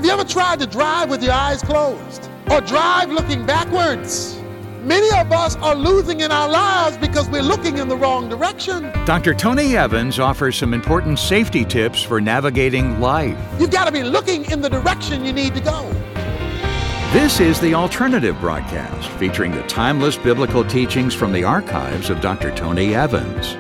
Have you ever tried to drive with your eyes closed or drive looking backwards? Many of us are losing in our lives because we're looking in the wrong direction. Dr. Tony Evans offers some important safety tips for navigating life. You've got to be looking in the direction you need to go. This is The Alternative Broadcast, featuring the timeless biblical teachings from the archives of Dr. Tony Evans.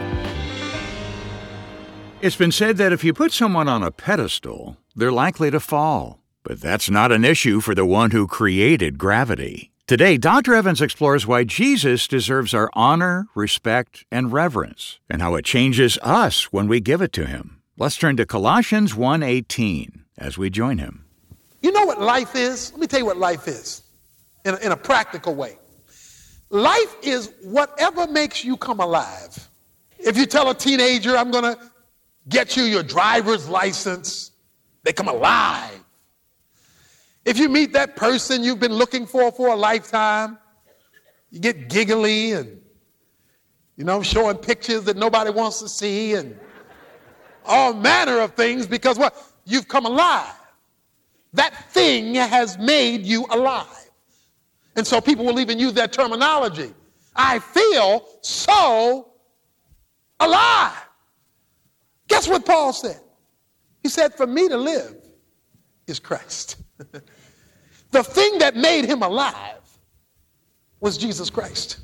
It's been said that if you put someone on a pedestal, they're likely to fall. But that's not an issue for the one who created gravity. Today, Dr. Evans explores why Jesus deserves our honor, respect, and reverence, and how it changes us when we give it to him. Let's turn to Colossians 1:18 as we join him. You know what life is? Let me tell you what life is in a practical way. Life is whatever makes you come alive. If you tell a teenager, I'm going to get you your driver's license, they come alive. If you meet that person you've been looking for a lifetime, you get giggly and, showing pictures that nobody wants to see and all manner of things because what? You've come alive. That thing has made you alive. And so people will even use that terminology. I feel so alive. Guess what Paul said? He said, for me to live is Christ. The thing that made him alive was Jesus Christ.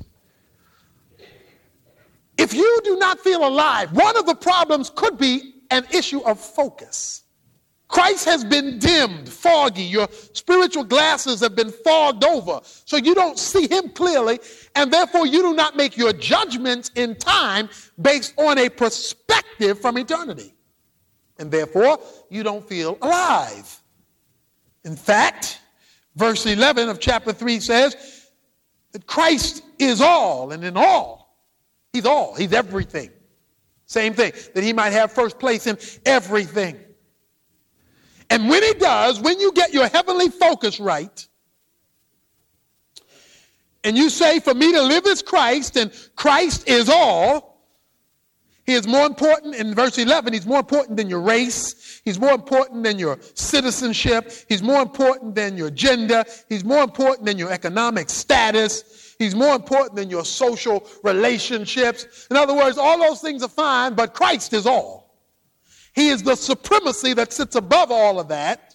If you do not feel alive, one of the problems could be an issue of focus. Christ has been dimmed, foggy. Your spiritual glasses have been fogged over, so you don't see him clearly, and therefore you do not make your judgments in time based on a perspective from eternity. And therefore, you don't feel alive. In fact, verse 11 of chapter 3 says that Christ is all, and in all, he's all, he's everything. Same thing, that he might have first place in everything. And when he does, when you get your heavenly focus right, and you say, for me to live is Christ, and Christ is all, he is more important, in verse 11, he's more important than your race. He's more important than your citizenship. He's more important than your gender. He's more important than your economic status. He's more important than your social relationships. In other words, all those things are fine, but Christ is all. He is the supremacy that sits above all of that.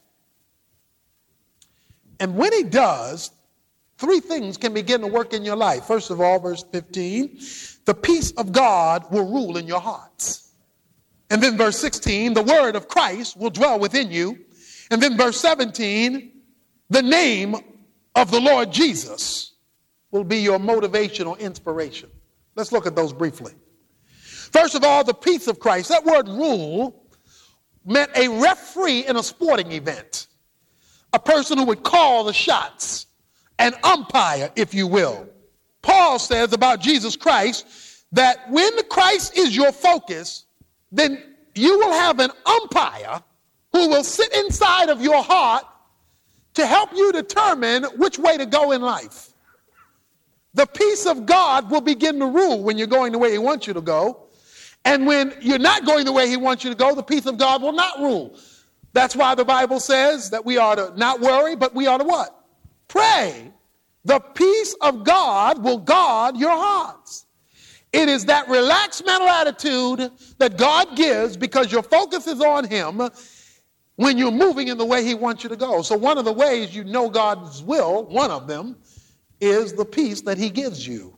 And when he does, three things can begin to work in your life. First of all, verse 15, the peace of God will rule in your hearts. And then verse 16, the word of Christ will dwell within you. And then verse 17, the name of the Lord Jesus will be your motivational inspiration. Let's look at those briefly. First of all, the peace of Christ. That word rule meant a referee in a sporting event, a person who would call the shots, an umpire, if you will. Paul says about Jesus Christ that when Christ is your focus, then you will have an umpire who will sit inside of your heart to help you determine which way to go in life. The peace of God will begin to rule when you're going the way he wants you to go. And when you're not going the way he wants you to go, the peace of God will not rule. That's why the Bible says that we are to not worry, but we are to what? Pray. The peace of God will guard your hearts. It is that relaxed mental attitude that God gives because your focus is on him when you're moving in the way he wants you to go. So one of the ways you know God's will, one of them, is the peace that he gives you.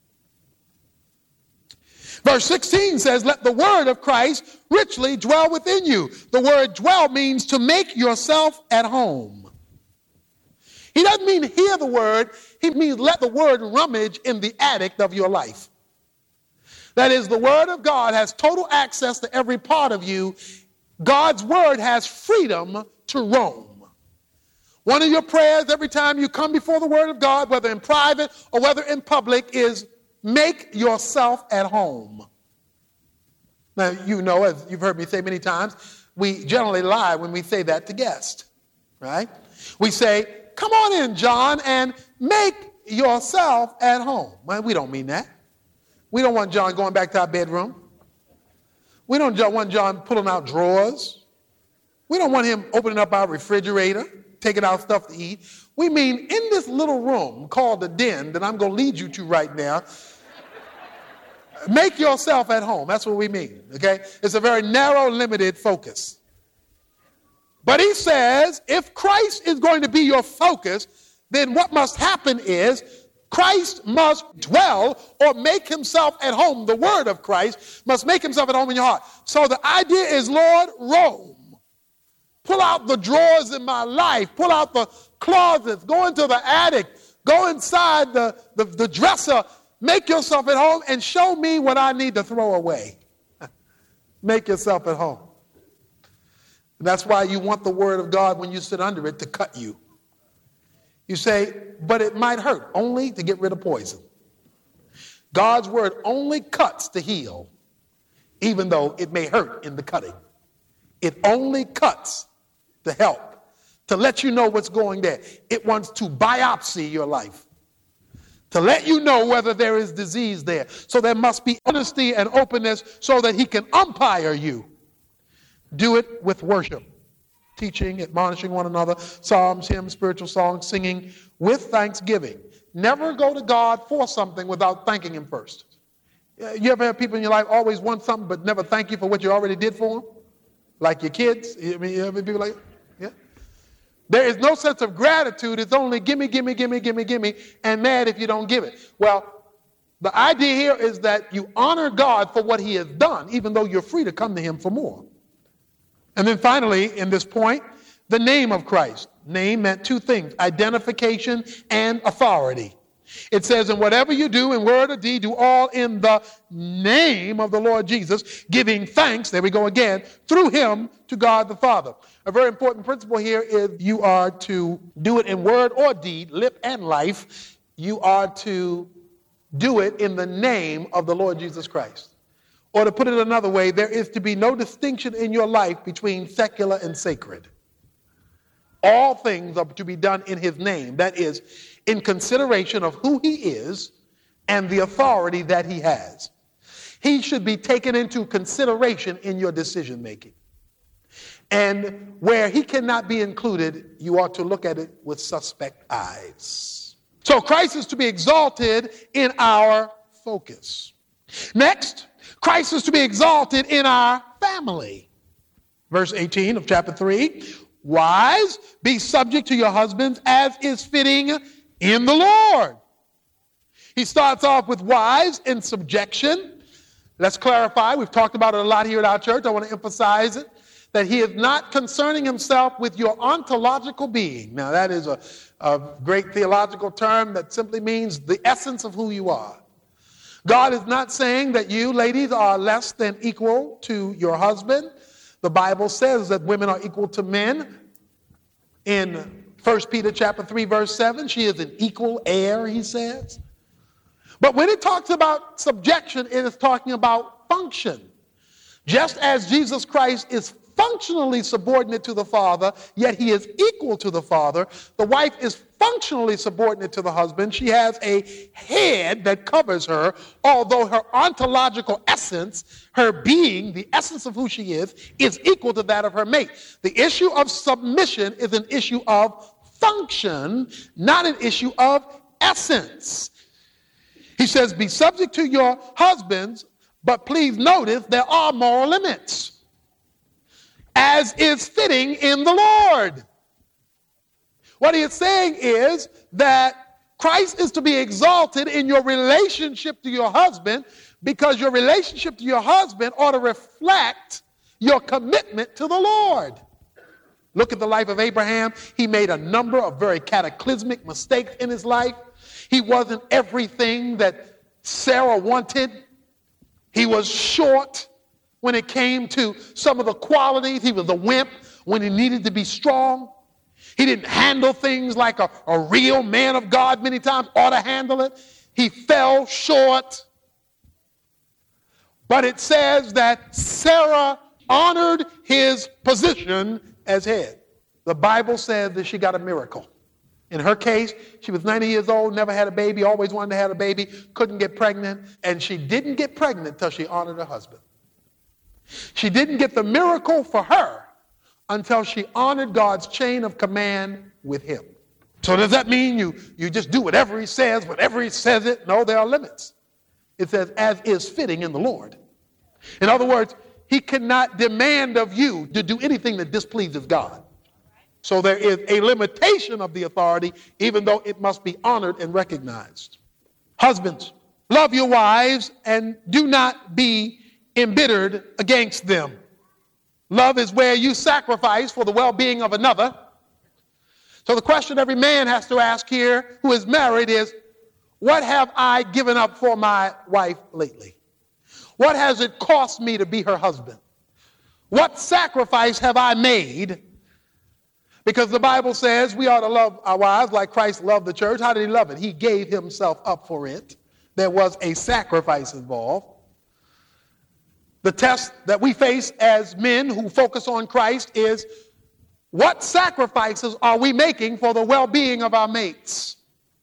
Verse 16 says, let the word of Christ richly dwell within you. The word dwell means to make yourself at home. He doesn't mean hear the word. He means let the word rummage in the attic of your life. That is, the word of God has total access to every part of you. God's word has freedom to roam. One of your prayers every time you come before the word of God, whether in private or whether in public, is make yourself at home. Now, you know, as you've heard me say many times, we generally lie when we say that to guests, right? We say, come on in, John, and make yourself at home. Well, we don't mean that. We don't want John going back to our bedroom. We don't want John pulling out drawers. We don't want him opening up our refrigerator, taking out stuff to eat. We mean in this little room called the den that I'm going to lead you to right now, make yourself at home. That's what we mean, okay? It's a very narrow, limited focus. But he says, if Christ is going to be your focus, then what must happen is Christ must dwell or make himself at home. The word of Christ must make himself at home in your heart. So the idea is, Lord, roam. Pull out the drawers in my life. Pull out the closets. Go into the attic. Go inside the dresser. Make yourself at home and show me what I need to throw away. Make yourself at home. And that's why you want the word of God, when you sit under it, to cut you. You say, but it might hurt, only to get rid of poison. God's word only cuts to heal, even though it may hurt in the cutting. It only cuts to help, to let you know what's going there. It wants to biopsy your life, to let you know whether there is disease there. So there must be honesty and openness so that he can umpire you. Do it with worship, teaching, admonishing one another, psalms, hymns, spiritual songs, singing with thanksgiving. Never go to God for something without thanking him first. You ever have people in your life always want something but never thank you for what you already did for them? Like your kids? I mean, you ever people like, yeah? There is no sense of gratitude. It's only gimme, gimme, gimme, gimme, gimme, and mad if you don't give it. Well, the idea here is that you honor God for what he has done, even though you're free to come to him for more. And then finally, in this point, the name of Christ. Name meant two things: identification and authority. It says, and whatever you do in word or deed, do all in the name of the Lord Jesus, giving thanks, there we go again, through him to God the Father. A very important principle here is you are to do it in word or deed, lip and life. You are to do it in the name of the Lord Jesus Christ. Or to put it another way, there is to be no distinction in your life between secular and sacred. All things are to be done in his name. That is, in consideration of who he is and the authority that he has. He should be taken into consideration in your decision making. And where he cannot be included, you ought to look at it with suspect eyes. So Christ is to be exalted in our focus. Next, Christ is to be exalted in our family. Verse 18 of chapter 3, wives, be subject to your husbands as is fitting in the Lord. He starts off with wives in subjection. Let's clarify. We've talked about it a lot here at our church. I want to emphasize it, that he is not concerning himself with your ontological being. Now, that is a great theological term that simply means the essence of who you are. God is not saying that you, ladies, are less than equal to your husband. The Bible says that women are equal to men. In 1 Peter chapter 3, verse 7, she is an equal heir, he says. But when it talks about subjection, it is talking about function. Just as Jesus Christ is functionally subordinate to the Father, yet he is equal to the Father, the wife is functionally subordinate to the husband. She has a head that covers her, although her ontological essence, her being, the essence of who she is equal to that of her mate. The issue of submission is an issue of function, not an issue of essence. He says, be subject to your husbands, but please notice there are moral limits, as is fitting in the Lord. What he is saying is that Christ is to be exalted in your relationship to your husband, because your relationship to your husband ought to reflect your commitment to the Lord. Look at the life of Abraham. He made a number of very cataclysmic mistakes in his life. He wasn't everything that Sarah wanted. He was short when it came to some of the qualities. He was a wimp when he needed to be strong. He didn't handle things like a real man of God many times ought to handle it. He fell short. But it says that Sarah honored his position as head. The Bible says that she got a miracle. In her case, she was 90 years old, never had a baby, always wanted to have a baby, couldn't get pregnant, and she didn't get pregnant until she honored her husband. She didn't get the miracle for her until she honored God's chain of command with him. So does that mean you just do whatever he says, whenever he says it? No, there are limits. It says, as is fitting in the Lord. In other words, he cannot demand of you to do anything that displeases God. So there is a limitation of the authority, even though it must be honored and recognized. Husbands, love your wives and do not be embittered against them. Love is where you sacrifice for the well-being of another. So the question every man has to ask here who is married is, what have I given up for my wife lately? What has it cost me to be her husband? What sacrifice have I made? Because the Bible says we ought to love our wives like Christ loved the church. How did he love it? He gave himself up for it. There was a sacrifice involved. The test that we face as men who focus on Christ is, what sacrifices are we making for the well-being of our mates?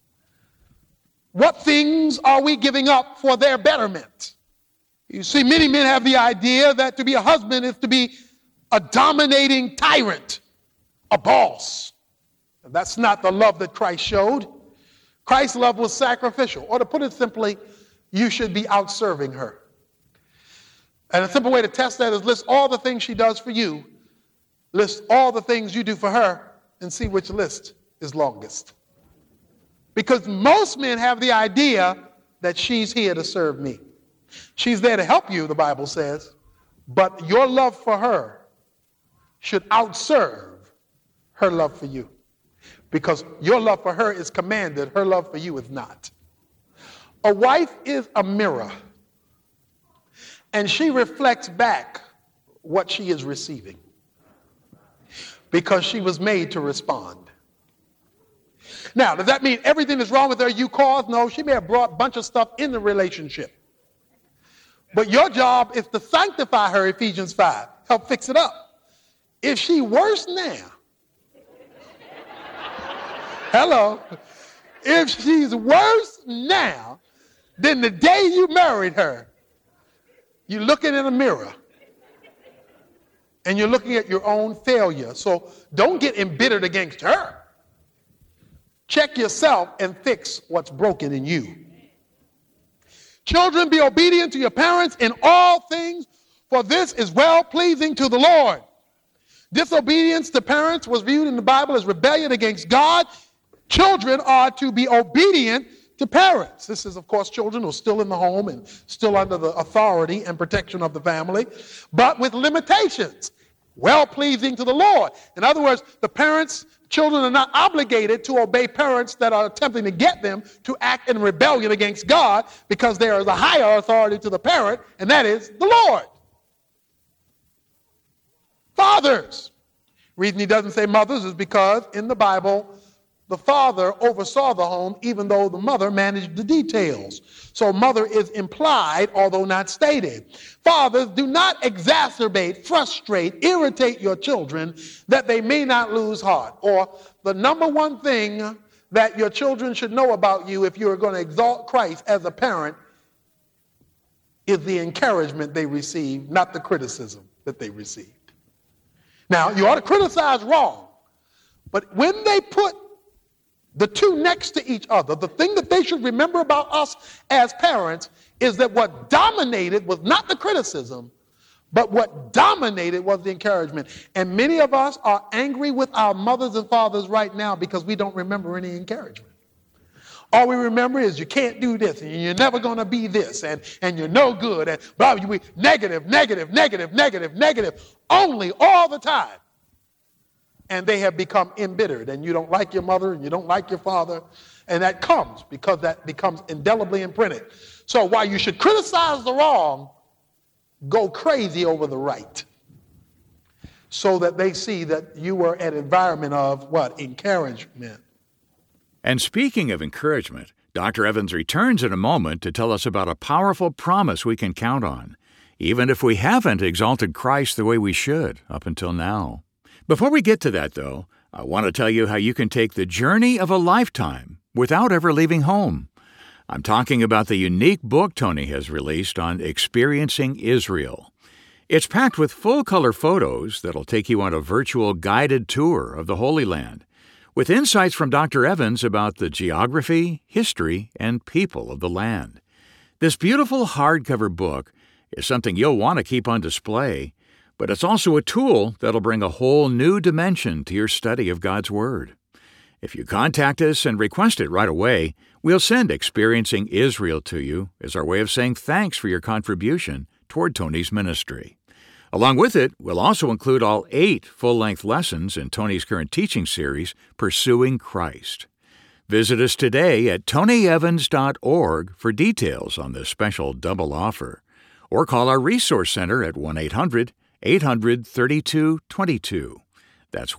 What things are we giving up for their betterment? You see, many men have the idea that to be a husband is to be a dominating tyrant, a boss. And that's not the love that Christ showed. Christ's love was sacrificial. Or to put it simply, you should be out-serving her. And a simple way to test that is list all the things she does for you, list all the things you do for her, and see which list is longest. Because most men have the idea that she's here to serve me. She's there to help you, the Bible says, but your love for her should outserve her love for you. Because your love for her is commanded, her love for you is not. A wife is a mirror, and she reflects back what she is receiving because she was made to respond. Now, does that mean everything that's wrong with her you caused? No, she may have brought a bunch of stuff in the relationship. But your job is to sanctify her, Ephesians 5. Help fix it up. If she worse now, hello, if she's worse now than the day you married her, you're looking in a mirror and you're looking at your own failure. So don't get embittered against her. Check yourself and fix what's broken in you. Children, be obedient to your parents in all things, for this is well-pleasing to the Lord. Disobedience to parents was viewed in the Bible as rebellion against God. Children are to be obedient to parents. This is, of course, children who are still in the home and still under the authority and protection of the family, but with limitations. Well-pleasing to the Lord. In other words, children are not obligated to obey parents that are attempting to get them to act in rebellion against God, because there is a higher authority to the parent, and that is the Lord. Fathers. The reason he doesn't say mothers is because in the Bible, the father oversaw the home even though the mother managed the details. So mother is implied, although not stated. Fathers, do not exacerbate, frustrate, irritate your children that they may not lose heart. Or the number one thing that your children should know about you if you're going to exalt Christ as a parent is the encouragement they receive, not the criticism that they received. Now, you ought to criticize wrong, but when they put the two next to each other, the thing that they should remember about us as parents is that what dominated was not the criticism, but what dominated was the encouragement. And many of us are angry with our mothers and fathers right now because we don't remember any encouragement. All we remember is you can't do this, and you're never going to be this, and you're no good, and blah, blah, blah, negative, negative, negative, negative, negative, only all the time. And they have become embittered, and you don't like your mother, and you don't like your father, and that comes because that becomes indelibly imprinted. So while you should criticize the wrong, go crazy over the right, so that they see that you were an environment of what? Encouragement. And speaking of encouragement, Dr. Evans returns in a moment to tell us about a powerful promise we can count on, even if we haven't exalted Christ the way we should up until now. Before we get to that, though, I want to tell you how you can take the journey of a lifetime without ever leaving home. I'm talking about the unique book Tony has released on experiencing Israel. It's packed with full-color photos that'll take you on a virtual guided tour of the Holy Land, with insights from Dr. Evans about the geography, history, and people of the land. This beautiful hardcover book is something you'll want to keep on display, but it's also a tool that'll bring a whole new dimension to your study of God's Word. If you contact us and request it right away, we'll send Experiencing Israel to you as our way of saying thanks for your contribution toward Tony's ministry. Along with it, we'll also include all 8 full-length lessons in Tony's current teaching series, Pursuing Christ. Visit us today at tonyevans.org for details on this special double offer, or call our Resource Center at 1-800-800-3222. That's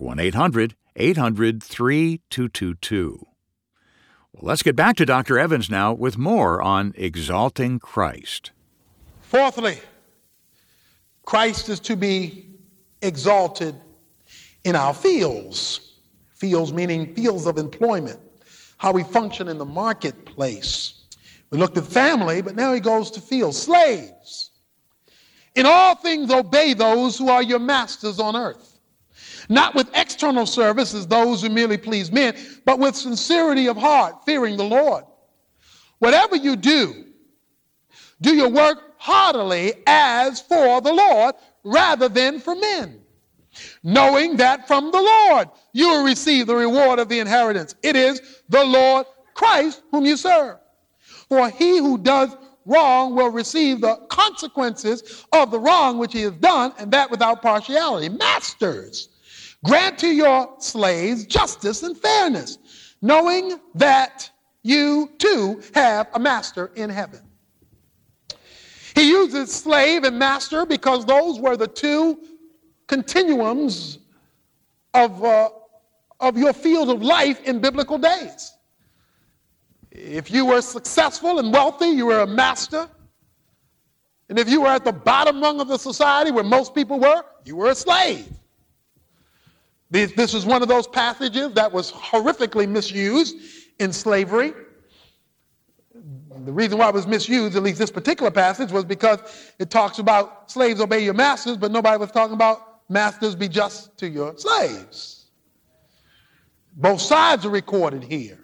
1-800-800-3222. Well, let's get back to Dr. Evans now with more on exalting Christ. Fourthly, Christ is to be exalted in our fields. Fields meaning fields of employment, how we function in the marketplace. We looked at family, but now he goes to fields. Slaves, in all things obey those who are your masters on earth, not with external service as those who merely please men, but with sincerity of heart, fearing the Lord. Whatever you do your work heartily as for the Lord rather than for men, knowing that from the Lord you will receive the reward of the inheritance. It is the Lord Christ whom you serve. For he who does wrong will receive the consequences of the wrong which he has done, and that without partiality. Masters, grant to your slaves justice and fairness, knowing that you too have a master in heaven. He uses slave and master because those were the two continuums of your field of life in biblical days. If you were successful and wealthy, you were a master. And if you were at the bottom rung of the society where most people were, you were a slave. This is one of those passages that was horrifically misused in slavery. The reason why it was misused, at least this particular passage, was because it talks about slaves obey your masters, but nobody was talking about masters be just to your slaves. Both sides are recorded here.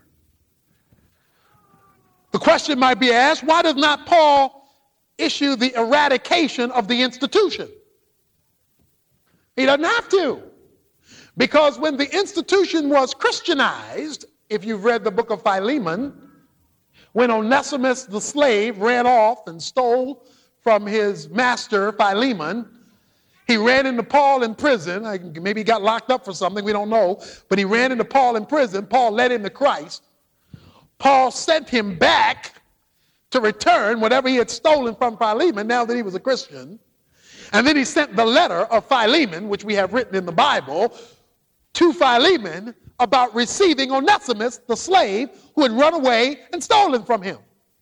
The question might be asked, why does not Paul issue the eradication of the institution? He doesn't have to. Because when the institution was Christianized, if you've read the book of Philemon, when Onesimus the slave ran off and stole from his master Philemon, he ran into Paul in prison. Maybe he got locked up for something, we don't know. But he ran into Paul in prison. Paul led him to Christ. Paul sent him back to return whatever he had stolen from Philemon now that he was a Christian. And then he sent the letter of Philemon, which we have written in the Bible, to Philemon about receiving Onesimus, the slave, who had run away and stolen from him.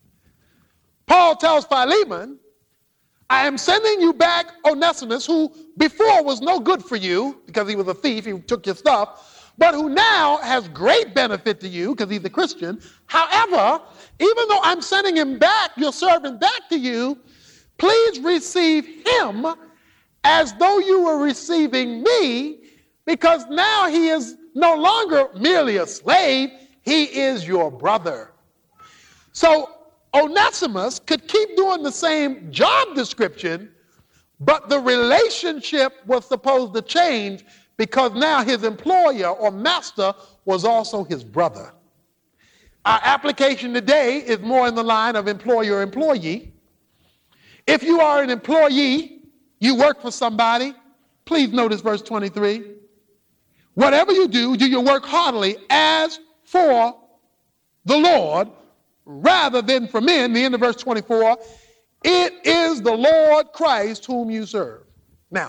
Paul tells Philemon, I am sending you back Onesimus, who before was no good for you because he was a thief, he took your stuff, but who now has great benefit to you because he's a Christian. However, even though I'm sending him back, your servant back to you, please receive him as though you were receiving me, because now he is no longer merely a slave, he is your brother. So Onesimus could keep doing the same job description, but the relationship was supposed to change because now his employer or master was also his brother. Our application today is more in the line of employer-employee. If you are an employee, you work for somebody, please notice verse 23. Whatever you do your work heartily as for the Lord rather than for men. The end of verse 24, it is the Lord Christ whom you serve. Now,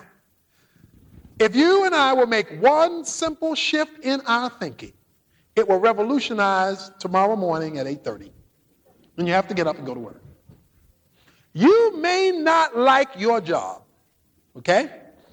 if you and I will make one simple shift in our thinking, it will revolutionize tomorrow morning at 8:30. And you have to get up and go to work. You may not like your job, okay?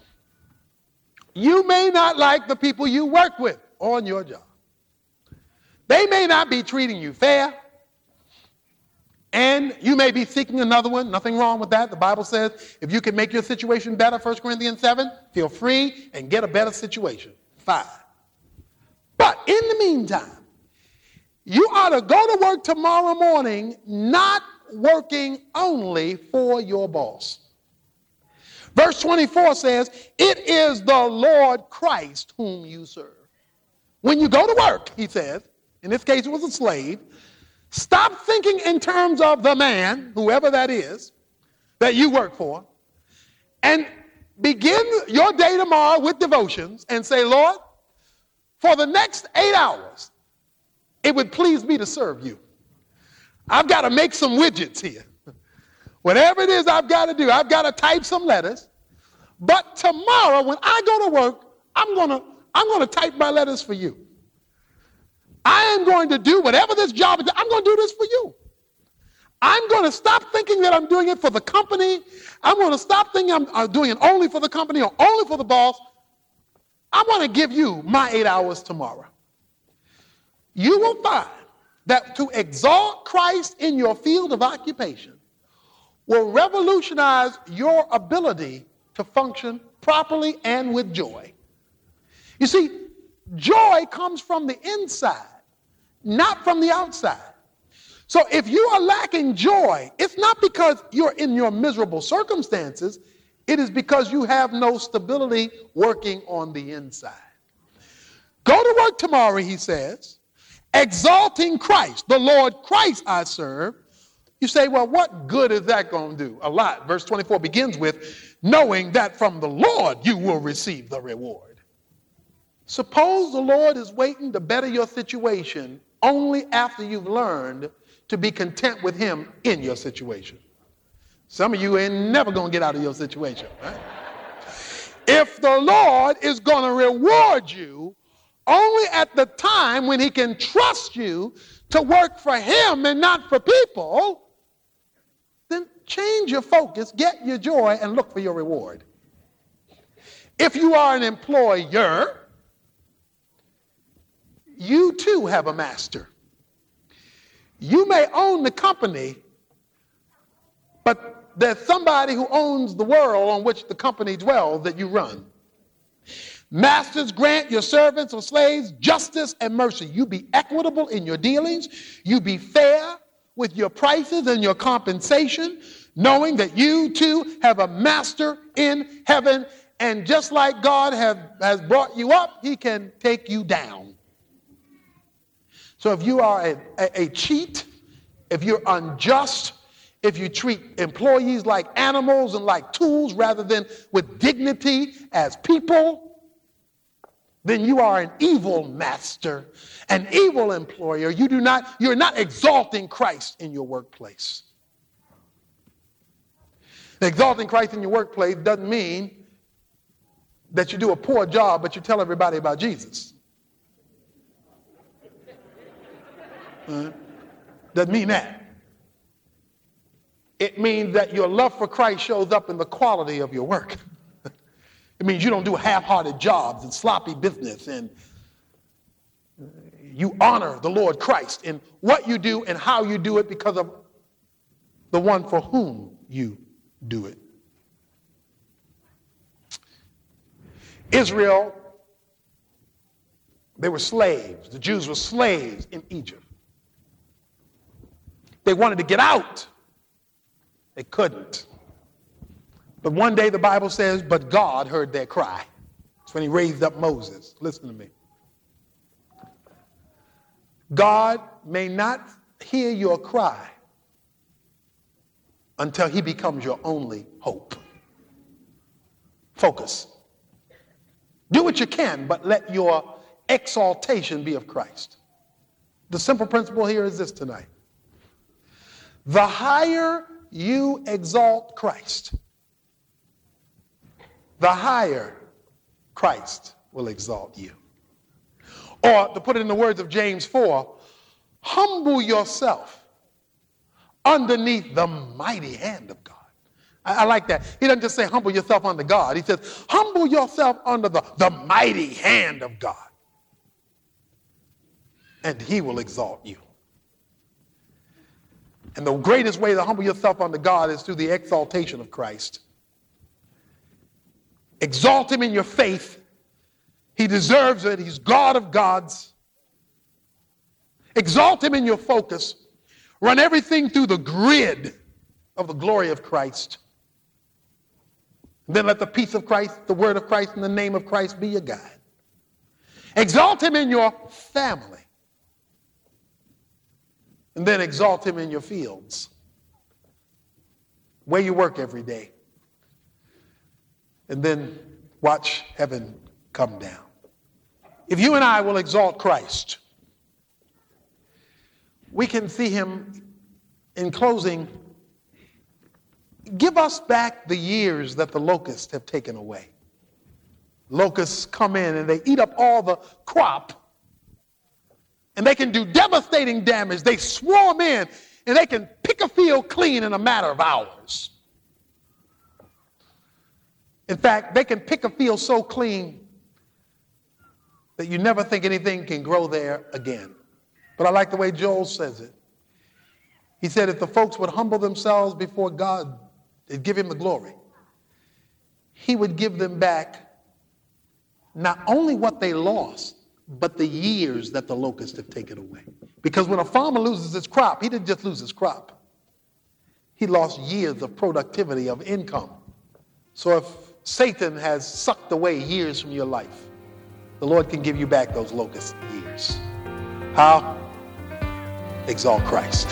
You may not like the people you work with on your job. They may not be treating you fair. And you may be seeking another one. Nothing wrong with that. The Bible says if you can make your situation better, 1 Corinthians 7, feel free and get a better situation. Fine. But in the meantime, you ought to go to work tomorrow morning not working only for your boss. Verse 24 says, it is the Lord Christ whom you serve. When you go to work, he says, in this case it was a slave, stop thinking in terms of the man, whoever that is, that you work for, and begin your day tomorrow with devotions and say, Lord, for the next 8 hours, it would please me to serve you. I've got to make some widgets here. Whatever it is I've got to do, I've got to type some letters. But tomorrow when I go to work, I'm going to type my letters for you. I am going to do whatever this job is. I'm going to do this for you. I'm going to stop thinking that I'm doing it for the company. I'm going to stop thinking I'm doing it only for the company or only for the boss. I want to give you my 8 hours tomorrow. You will find that to exalt Christ in your field of occupation will revolutionize your ability to function properly and with joy. You see, joy comes from the inside, not from the outside. So if you are lacking joy, it's not because you're in your miserable circumstances. It is because you have no stability working on the inside. Go to work tomorrow, he says, exalting Christ, the Lord Christ I serve. You say, well, what good is that going to do? A lot. Verse 24 begins with, knowing that from the Lord you will receive the reward. Suppose the Lord is waiting to better your situation only after you've learned to be content with him in your situation. Some of you ain't never going to get out of your situation, right? If the Lord is going to reward you only at the time when he can trust you to work for him and not for people, then change your focus, get your joy, and look for your reward. If you are an employer, you too have a master. You may own the company, but there's somebody who owns the world on which the company dwells that you run. Masters, grant your servants or slaves justice and mercy. You be equitable in your dealings. You be fair with your prices and your compensation, knowing that you too have a master in heaven. And just like God has brought you up, he can take you down. So if you are a cheat, if you're unjust, if you treat employees like animals and like tools rather than with dignity as people, then you are an evil master, an evil employer. You're not exalting Christ in your workplace. Exalting Christ in your workplace doesn't mean that you do a poor job, but you tell everybody about Jesus. Doesn't mean that. It means that your love for Christ shows up in the quality of your work. It means you don't do half-hearted jobs and sloppy business, and you honor the Lord Christ in what you do and how you do it because of the one for whom you do it. Israel, they were slaves. The Jews were slaves in Egypt. They wanted to get out. They couldn't. But one day the Bible says, but God heard their cry. That's when he raised up Moses. Listen to me. God may not hear your cry until he becomes your only hope. Focus. Do what you can, but let your exaltation be of Christ. The simple principle here is this tonight. The higher you exalt Christ, the higher Christ will exalt you. Or to put it in the words of James 4, humble yourself underneath the mighty hand of God. I like that. He doesn't just say humble yourself under God. He says humble yourself under the mighty hand of God. And he will exalt you. And the greatest way to humble yourself unto God is through the exaltation of Christ. Exalt him in your faith. He deserves it. He's God of gods. Exalt him in your focus. Run everything through the grid of the glory of Christ. Then let the peace of Christ, the word of Christ, and the name of Christ be your guide. Exalt him in your family. And then exalt him in your fields, where you work every day. And then watch heaven come down. If you and I will exalt Christ, we can see him in closing. Give us back the years that the locusts have taken away. Locusts come in and they eat up all the crop. And they can do devastating damage. They swarm in and they can pick a field clean in a matter of hours. In fact, they can pick a field so clean that you never think anything can grow there again. But I like the way Joel says it. He said if the folks would humble themselves before God and give him the glory, he would give them back not only what they lost, but the years that the locusts have taken away. Because when a farmer loses his crop, he didn't just lose his crop. He lost years of productivity, of income. So if Satan has sucked away years from your life, the Lord can give you back those locust years. How? Exalt Christ.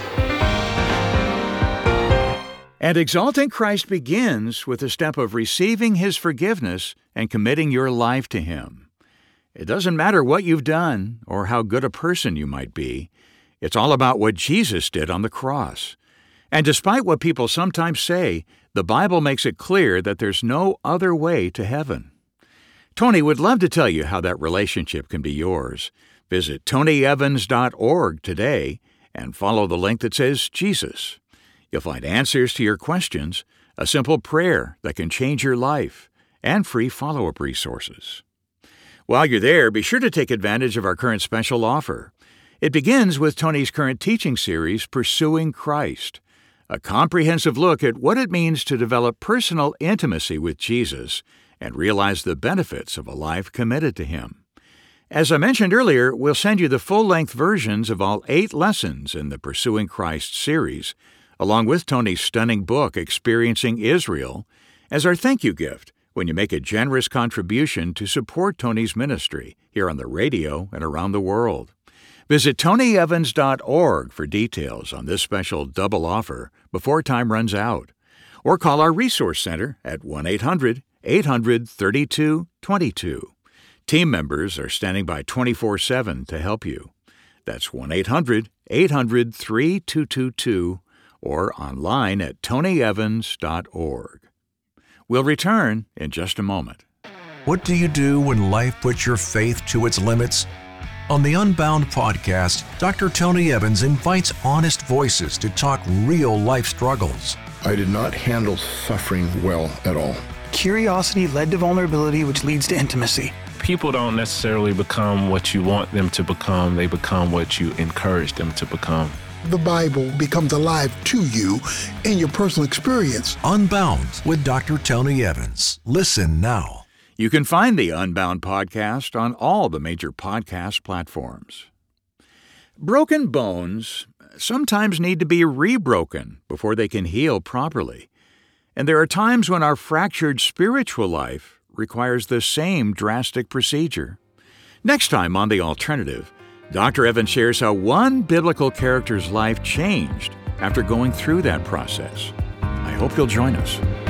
And exalting Christ begins with the step of receiving his forgiveness and committing your life to him. It doesn't matter what you've done or how good a person you might be. It's all about what Jesus did on the cross. And despite what people sometimes say, the Bible makes it clear that there's no other way to heaven. Tony would love to tell you how that relationship can be yours. Visit tonyevans.org today and follow the link that says Jesus. You'll find answers to your questions, a simple prayer that can change your life, and free follow-up resources. While you're there, be sure to take advantage of our current special offer. It begins with Tony's current teaching series, Pursuing Christ, a comprehensive look at what it means to develop personal intimacy with Jesus and realize the benefits of a life committed to him. As I mentioned earlier, we'll send you the full-length versions of all 8 lessons in the Pursuing Christ series, along with Tony's stunning book, Experiencing Israel, as our thank you gift when you make a generous contribution to support Tony's ministry here on the radio and around the world. Visit tonyevans.org for details on this special double offer before time runs out, or call our Resource Center at 1-800-800-3222. Team members are standing by 24/7 to help you. That's 1-800-800-3222 or online at tonyevans.org. We'll return in just a moment. What do you do when life puts your faith to its limits? On the Unbound podcast, Dr. Tony Evans invites honest voices to talk real life struggles. I did not handle suffering well at all. Curiosity led to vulnerability, which leads to intimacy. People don't necessarily become what you want them to become. They become what you encourage them to become. The Bible becomes alive to you in your personal experience. Unbound with Dr. Tony Evans. Listen now. You can find the Unbound podcast on all the major podcast platforms. Broken bones sometimes need to be rebroken before they can heal properly. And there are times when our fractured spiritual life requires the same drastic procedure. Next time on The Alternative, Dr. Evans shares how one biblical character's life changed after going through that process. I hope you'll join us.